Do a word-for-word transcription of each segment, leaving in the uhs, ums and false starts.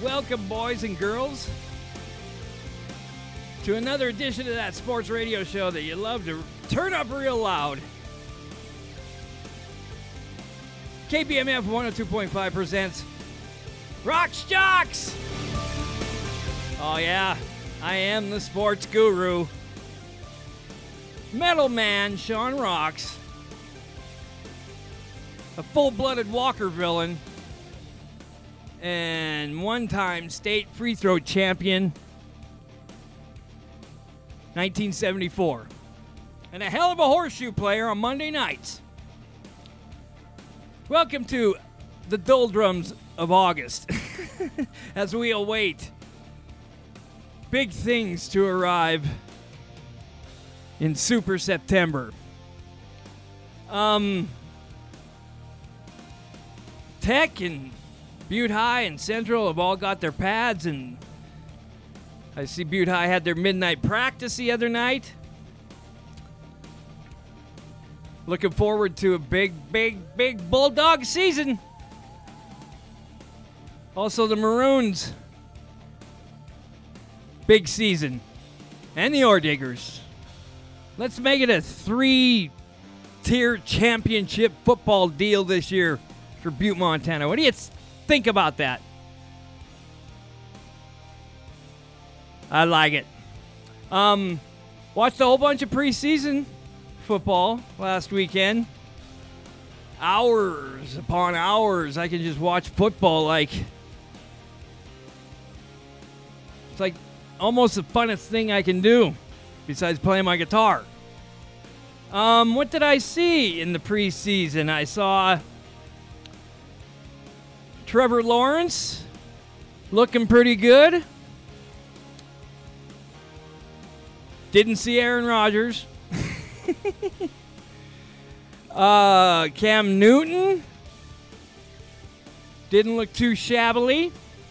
Welcome, boys and girls, to another edition of that sports radio show that you love to turn up real loud. K B M F one oh two point five presents Rocks Jocks! Oh yeah, I am the sports guru. Metal Man Sean Rocks. A full-blooded Walker villain. And one-time state free throw champion. nineteen seventy-four. And a hell of a horseshoe player on Monday nights. Welcome to the doldrums of August. As we await big things to arrive in Super September. Um, Tech and Butte High and Central have all got their pads, and I see Butte High had their midnight practice the other night. Looking forward to a big, big, big Bulldog season. Also the Maroons. Big season. And the Ore Diggers. Let's make it a three-tier championship football deal this year for Butte, Montana. What do you think about that? I like it. Um, watched a whole bunch of preseason football last weekend. Hours upon hours. I can just watch football like... It's like almost the funnest thing I can do besides playing my guitar. Um, what did I see in the preseason? I saw Trevor Lawrence looking pretty good. Didn't see Aaron Rodgers. uh, Cam Newton didn't look too shabbily.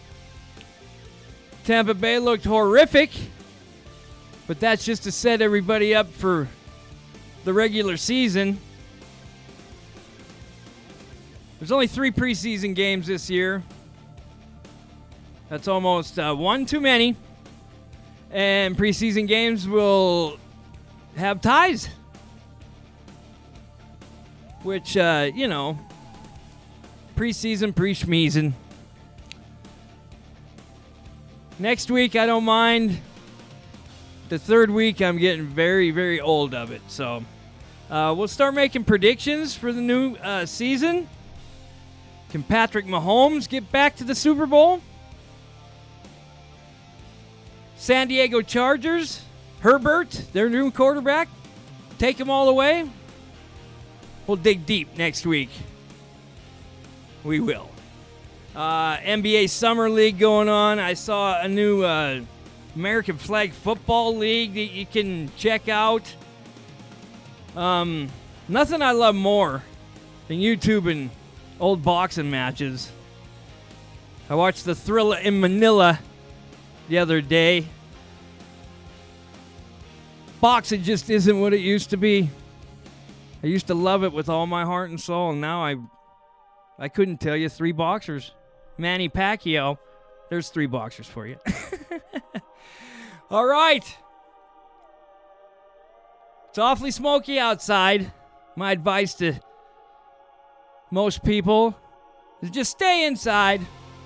Tampa Bay looked horrific, but that's just to set everybody up for the regular season. There's only three preseason games this year. That's almost uh, one too many. And preseason games will have ties. Which, uh, you know, preseason, pre-schmeezin'. Next week, I don't mind. The third week, I'm getting very, very old of it. So, uh, we'll start making predictions for the new uh, season. Can Patrick Mahomes get back to the Super Bowl? San Diego Chargers, Herbert, their new quarterback, take them all away? We'll dig deep next week. We will. Uh, N B A Summer League going on. I saw a new uh, American Flag Football League that you can check out. Um, nothing I love more than YouTubing old boxing matches. I watched the Thrilla in Manila the other day. Boxing just isn't what it used to be. I used to love it with all my heart and soul, and now I I couldn't tell you three boxers. Manny Pacquiao, there's three boxers for you. All right. It's awfully smoky outside. My advice to most people is just stay inside.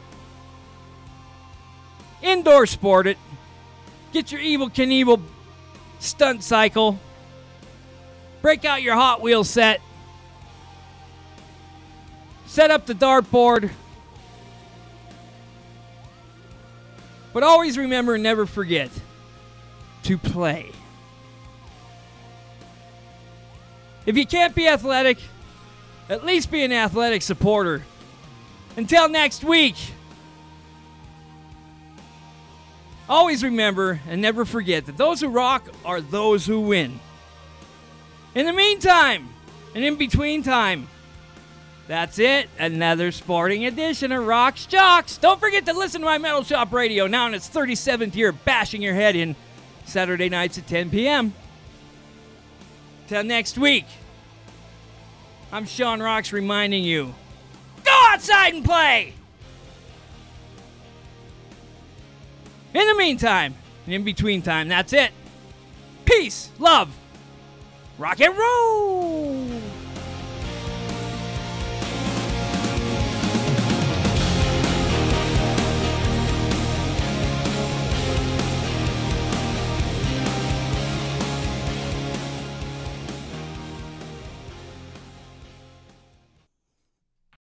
Indoor sport it. Get your Evel Knievel stunt cycle. Break out your Hot Wheels set. Set up the dartboard. But always remember and never forget to play. If you can't be athletic, at least be an athletic supporter. Until next week, always remember and never forget that those who rock are those who win. In the meantime, and in between time, that's it. Another sporting edition of Rocks Jocks. Don't forget to listen to my Metal Shop Radio now in its thirty-seventh year, bashing your head in Saturday nights at ten p.m. Till next week, I'm Sean Rocks reminding you, go outside and play! In the meantime, and in between time, that's it. Peace, love, rock and roll.